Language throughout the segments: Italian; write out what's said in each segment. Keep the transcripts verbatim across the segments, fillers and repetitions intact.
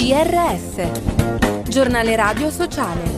G R S, Giornale Radio Sociale.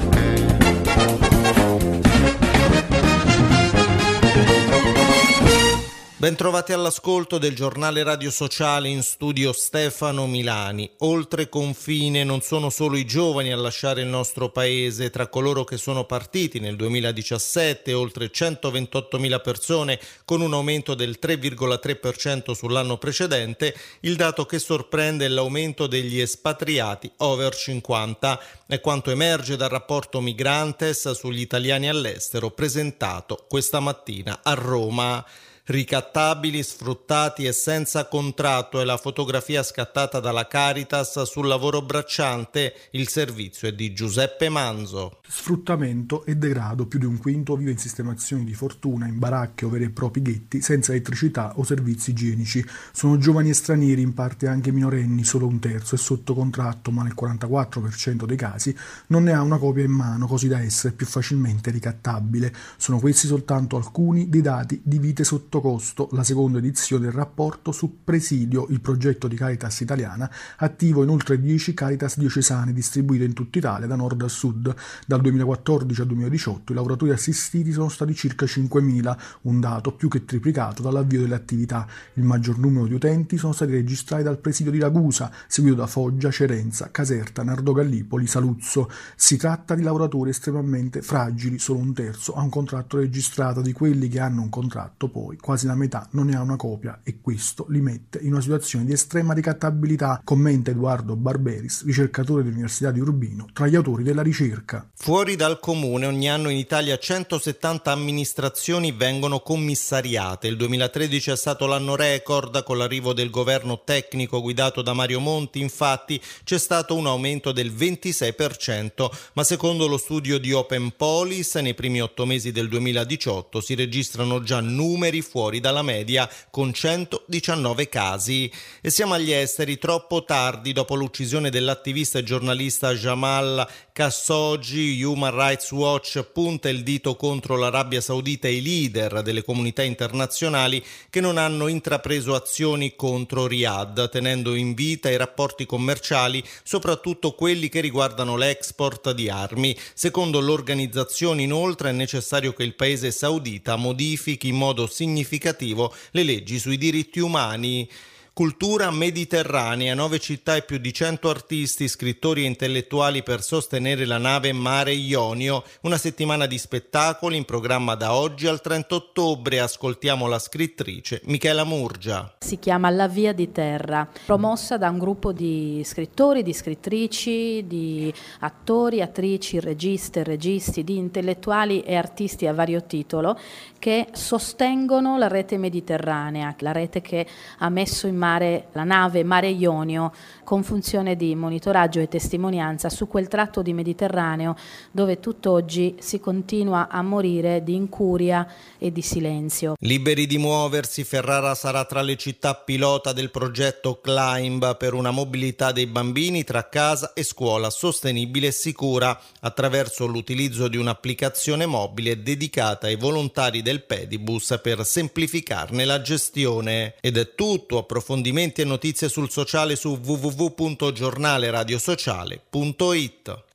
Bentrovati all'ascolto del Giornale Radio Sociale, in studio Stefano Milani. Oltre confine non sono solo i giovani a lasciare il nostro paese. Tra coloro che sono partiti nel duemiladiciassette, oltre centoventottomila persone, con un aumento del tre virgola tre per cento sull'anno precedente. Il dato che sorprende è l'aumento degli espatriati over cinquanta. È quanto emerge dal rapporto Migrantes sugli italiani all'estero, presentato questa mattina a Roma. Ricattabili, sfruttati e senza contratto è la fotografia scattata dalla Caritas sul lavoro bracciante. Il servizio è di Giuseppe Manzo. Sfruttamento e degrado. Più di un quinto vive in sistemazioni di fortuna, in baracche o veri e propri ghetti, senza elettricità o servizi igienici. Sono giovani e stranieri, in parte anche minorenni, solo un terzo è sotto contratto, ma nel quarantaquattro per cento dei casi non ne ha una copia in mano, così da essere più facilmente ricattabile. Sono questi soltanto alcuni dei dati di Vite sotto costo, la seconda edizione del rapporto su Presidio, il progetto di Caritas italiana, attivo in oltre dieci Caritas diocesane distribuite in tutta Italia da nord a sud. Dal duemilaquattordici al duemiladiciotto i lavoratori assistiti sono stati circa cinquemila, un dato più che triplicato dall'avvio delle attività. Il maggior numero di utenti sono stati registrati dal Presidio di Ragusa, seguito da Foggia, Cerenza, Caserta, Nardo Gallipoli, Saluzzo. Si tratta di lavoratori estremamente fragili, solo un terzo ha un contratto registrato. Di quelli che hanno un contratto, poi quasi la metà non ne ha una copia, e questo li mette in una situazione di estrema ricattabilità, commenta Edoardo Barberis, ricercatore dell'Università di Urbino, tra gli autori della ricerca. Fuori dal comune, ogni anno in Italia centosettanta amministrazioni vengono commissariate. Il duemilatredici è stato l'anno record. Con l'arrivo del governo tecnico guidato da Mario Monti, infatti, c'è stato un aumento del ventisei per cento, ma secondo lo studio di Open Police, nei primi otto mesi del duemiladiciotto si registrano già numeri fuori dalla media, con centodiciannove casi. E siamo agli esteri. Troppo tardi, dopo l'uccisione dell'attivista e giornalista Jamal Khashoggi, Human Rights Watch punta il dito contro l'Arabia Saudita e i leader delle comunità internazionali che non hanno intrapreso azioni contro Riyadh, tenendo in vita i rapporti commerciali, soprattutto quelli che riguardano l'export di armi. Secondo l'organizzazione, inoltre, è necessario che il paese saudita modifichi in modo significativo le leggi sui diritti umani. Cultura mediterranea, nove città e più di cento artisti, scrittori e intellettuali per sostenere la nave Mare Ionio. Una settimana di spettacoli in programma da oggi al trenta ottobre. Ascoltiamo la scrittrice Michela Murgia. Si chiama La Via di Terra, promossa da un gruppo di scrittori, di scrittrici, di attori, attrici, registe, registi, di intellettuali e artisti a vario titolo che sostengono la rete mediterranea, la rete che ha messo in mano la nave Mare Ionio con funzione di monitoraggio e testimonianza su quel tratto di Mediterraneo dove tutt'oggi si continua a morire di incuria e di silenzio. Liberi di muoversi, Ferrara sarà tra le città pilota del progetto Climb per una mobilità dei bambini tra casa e scuola sostenibile e sicura attraverso l'utilizzo di un'applicazione mobile dedicata ai volontari del Pedibus per semplificarne la gestione. Ed è tutto. Approfondimenti e notizie sul sociale su w w w punto giornale radio sociale punto i t.